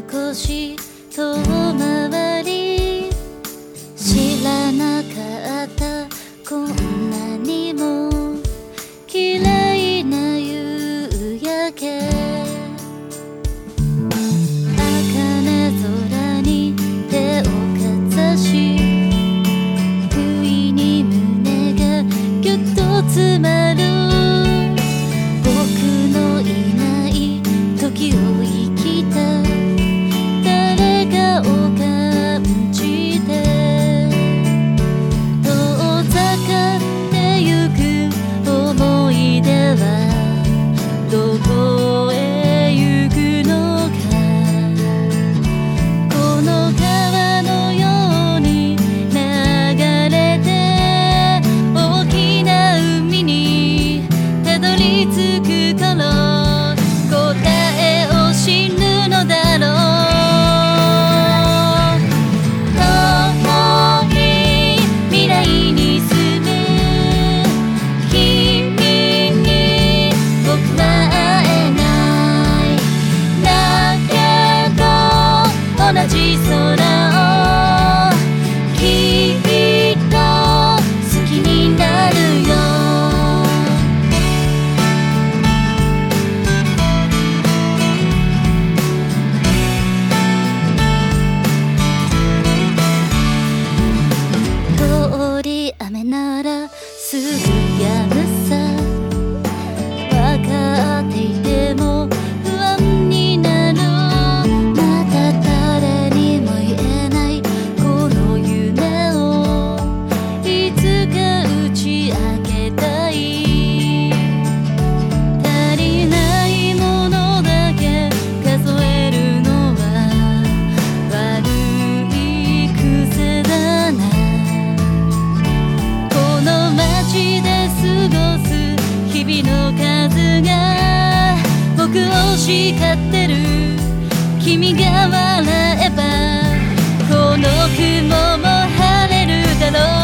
少し遠回り知らなかったこんなにも綺麗な夕焼け茜空に手をかざし不意に胸がぎゅっと詰まる僕のいない時を生きた誰かを感じて遠ざかってゆく思い出はどこへ行くのかこの川のように流れて大きな海にたどり着く頃答えを知るのだろう遠い未来に住む君に僕は会えないだけど同じ空をきっと好きになるよ通り雨ならすぐ止むさ分かっていても不安になるまた誰にも言えないこの夢をいつか打ち明けたい足りないものだけ数えるのは悪い癖だなこの街で過ごす日々の数が僕を叱ってる君が笑えばこの雲も晴れるだろう